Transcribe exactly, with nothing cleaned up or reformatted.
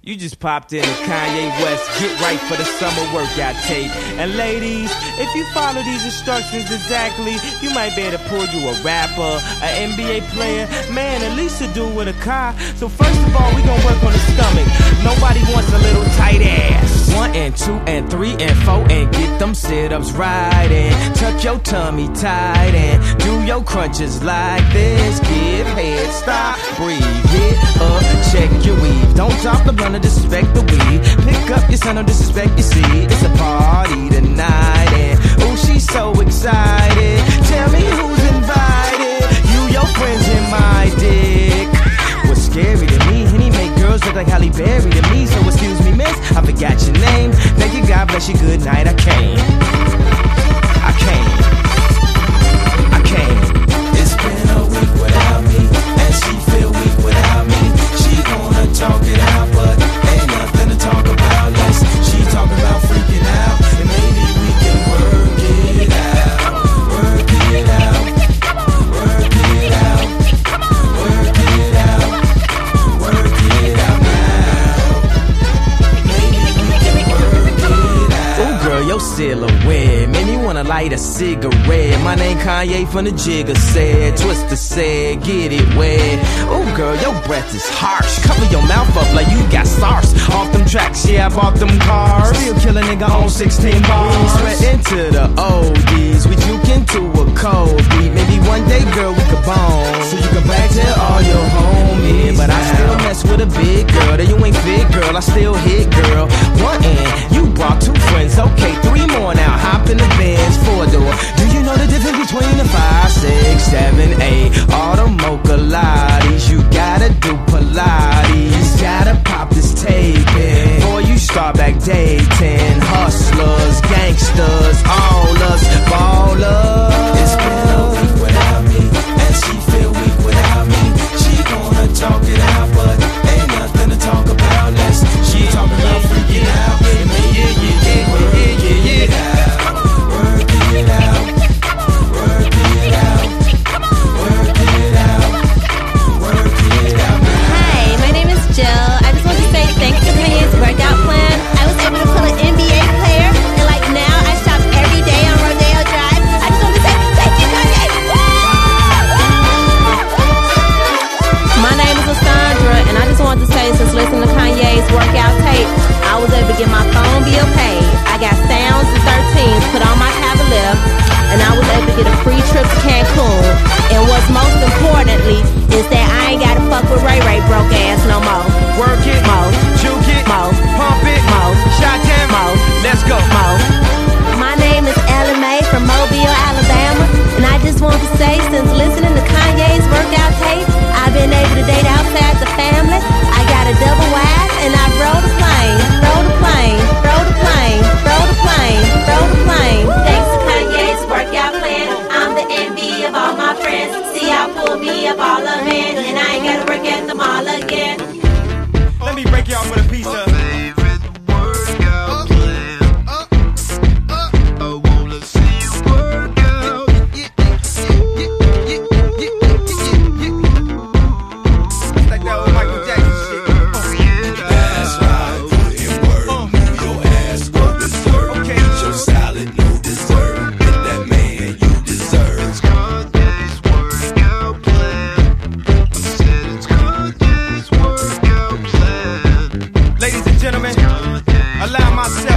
You just popped in to Kanye West, get right for the summer workout tape. And ladies, if you follow these instructions exactly, you might be able to pull you a rapper, an N B A player, man, at least a dude with a car. So first of all, we gon' work on the stomach. Nobody wants a little tight ass. One and two and three and four and get them sit-ups right and tuck your tummy tight and do your crunches like this. Give head, stop, breathe, get up, check your weave. Don't drop the blunt or disrespect the weed. Pick up your son or disrespect your seed. It's a party tonight and oh, she's so excited. Tell me who's invited. You, your friends, and my dick. What's scary to me, and he make girls look like Halle Berry to me. So excuse me, miss, I forgot your name. Thank you, God bless you, good night. I came, I came, I came. It's been a week without me, and she feel weak without me. She wanna talk it out, but ain't nothing to talk about. Less she talking about freaking out, and maybe we can work it out, work it out, work it out, work it out, work it out now. Maybe we can work it out. Oh girl, your silhouette made me wanna light a cigarette. My name Kanye from the Jigger said, Twister said, get it wet. Oh girl, your breath is harsh. Cover your mouth up like you got SARS. Off them tracks, yeah, I bought them cars. Still kill a nigga on sixteen bars. Sweat into the oldies. We juke into a cold beat. Maybe one day, girl, we could bone. So you can back to all your homies. But I still mess with a big girl. That you ain't fit, girl. I still hit, girl. One end, you brought two friends. Okay, three more now. Hop in the Benz, four door. Do you know the difference between a five, six, seven, eight? All the mocha lotties. You gotta do Pilates. Gotta pop this tape in before you start back dating. Hustlers, gangsters, all us ballers. It's been a week without me, and she feel weak without me. She wanna talk it out, but ain't nothing to talk about. Less she talking about freaking out, and maybe we can work it out, work it out, work it out, work it out, work it out now. Hi, my name is Jill. I just want to say thanks to Kanye's workout plan. I was able to pull an N B A player, and like now I shop every day on Rodeo Drive. I just want to say thank you, Kanye. My name is Lysandra, and I just want to say since listening to Kanye's workout tape, I was able to get my phone bill paid. I got sounds and thirteens put on my Cavalier, and I was able to get a free trip to Cancun. And what's most importantly is that I ain't gotta fuck with Ray Ray broke ass no more. Work it, Mo, juke it, Mo, pump it, Mo, shot down, Mo, let's go, Mo. My name is Ella Mae from Mobile, Alabama, and I just want to say since listening to Kanye's workout tape, I've been able to date outside the family. I got a double wide, and I rode a plane, rode a plane, rode a plane, rode a plane, rode a plane. Thanks to Kanye's workout plan, I'm the envy of all my friends. See, I pulled me up all of men, and I ain't gotta work at the mall again. Let me break y'all with a piece of Favorite workout plan. I wanna see you work out. It's like that old Michael Jackson shit. That's right, put in work, move your ass, go berserk. Okay. Show solid, no dessert. Get that man you deserve. It's Kanye's workout plan. I said it's Kanye's workout plan. Ladies and gentlemen, allow myself